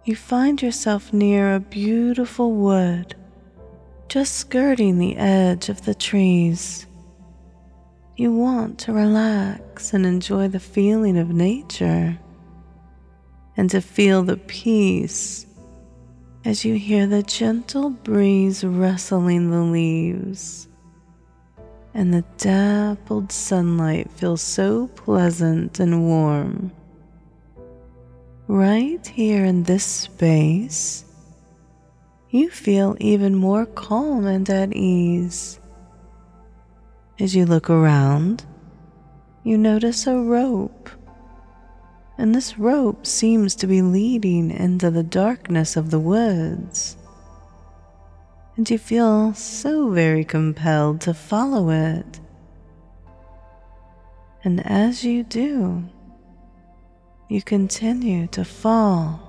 you find yourself near a beautiful wood, just skirting the edge of the trees. You want to relax and enjoy the feeling of nature, and to feel the peace as you hear the gentle breeze rustling the leaves, and the dappled sunlight feels so pleasant and warm. Right here in this space, you feel even more calm and at ease. As you look around, you notice a rope, and this rope seems to be leading into the darkness of the woods, and you feel so very compelled to follow it. And as you do, you continue to fall